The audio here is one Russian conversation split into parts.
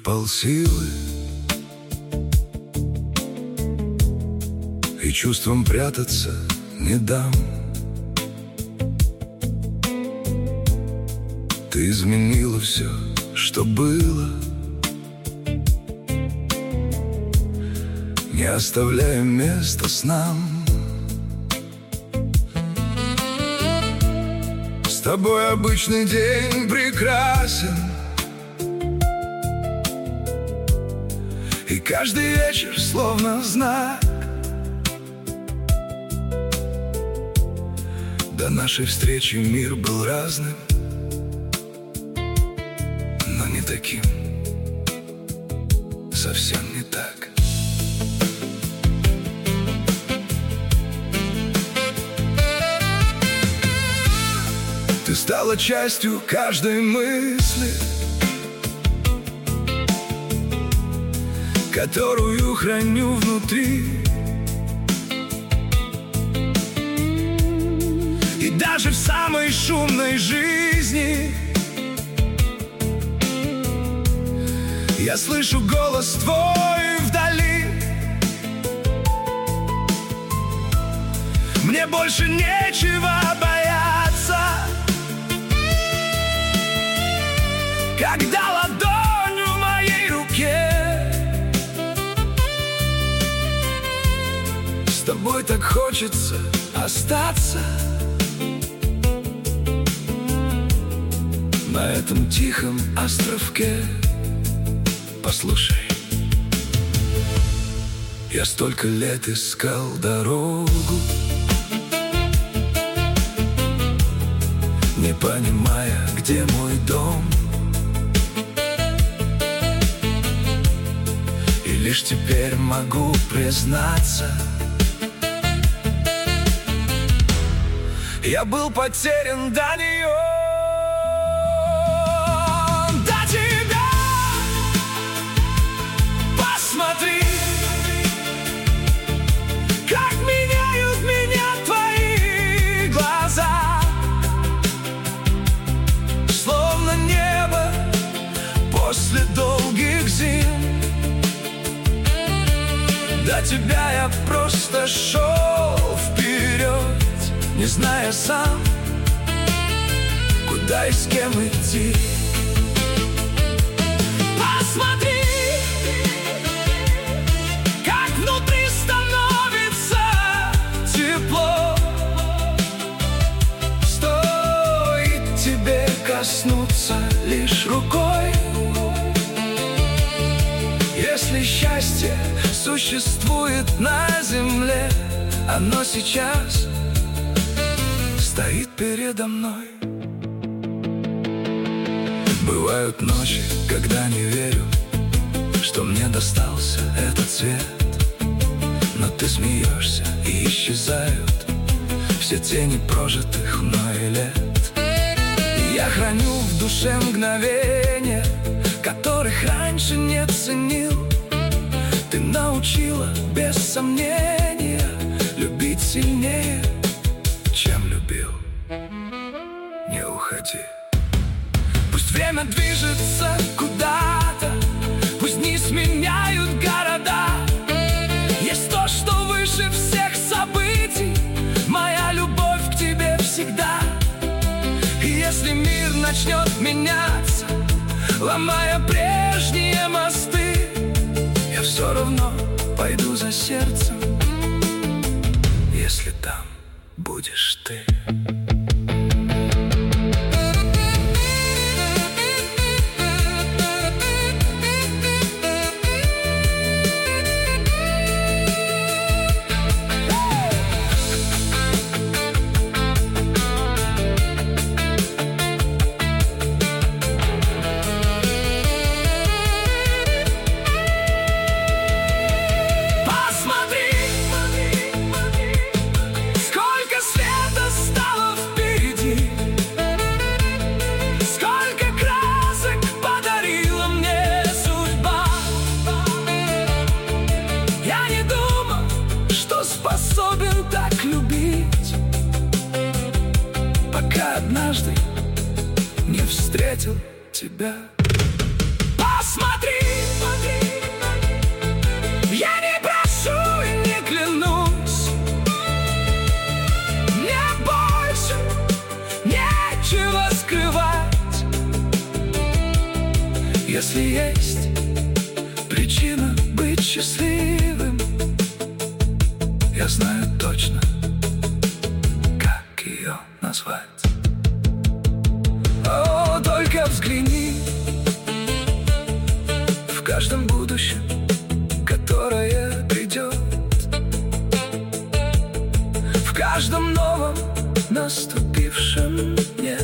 полсилы, и чувством прятаться не дам. Ты изменила все, что было, не оставляя места снам. С тобой обычный день прекрасен, и каждый вечер словно знак. До нашей встречи мир был разным, но не таким, совсем не так. Ты стала частью каждой мысли, которую храню внутри. И даже в самой шумной жизни я слышу голос твой вдали. Мне больше нечего бояться, когда ладонь в моей руке. С тобой так хочется остаться на этом тихом островке. Послушай, я столько лет искал дорогу, не понимая, где мой дом. И лишь теперь могу признаться, я был потерян до нее. До тебя. Посмотри, как меняют меня твои глаза, словно небо после долгих зим. До тебя я просто шел вперед, не зная сам, куда и с кем идти. Посмотри, как внутри становится тепло. Стоит тебе коснуться лишь рукой. Если счастье существует на земле, оно сейчас стоит передо мной. Бывают ночи, когда не верю, что мне достался этот цвет, но ты смеешься, и исчезают все тени прожитых мной лет. И я храню в душе мгновения, которых раньше не ценил. Ты научила без сомнения любить сильнее, чем любил. Не уходи. Пусть время движется куда-то, пусть дни сменяют города. Есть то, что выше всех событий, моя любовь к тебе всегда. И если мир начнет меняться, ломая прежние мосты, я все равно пойду за сердцем, если там будешь ты. Способен так любить, пока однажды не встретил тебя. Посмотри, счастливым. Я знаю точно, как ее назвать. О, только взгляни, в каждом будущем, которое придет, в каждом новом наступившем дне,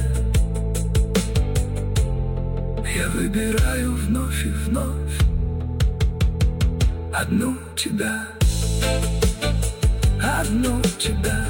я выбираю вновь и вновь одну тебя, одну тебя.